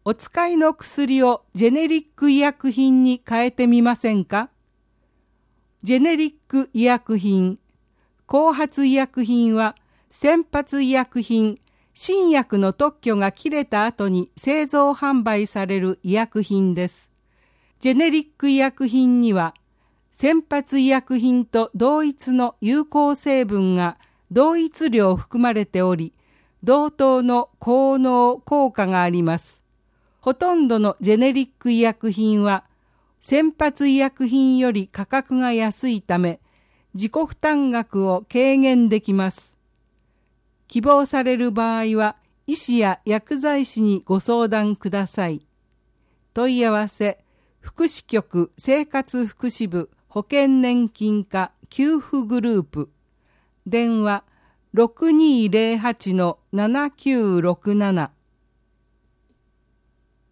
お使いの薬をジェネリック医薬品に変えてみませんか？ジェネリック医薬品、後発医薬品は先発医薬品、新薬の特許が切れた後に製造販売される医薬品です。ジェネリック医薬品には先発医薬品と同一の有効成分が同一量含まれており、同等の効能・効果があります。ほとんどのジェネリック医薬品は先発医薬品より価格が安いため、自己負担額を軽減できます。希望される場合は、医師や薬剤師にご相談ください。問い合わせ、福祉局生活福祉部保険年金課給付グループ。電話 6208-7967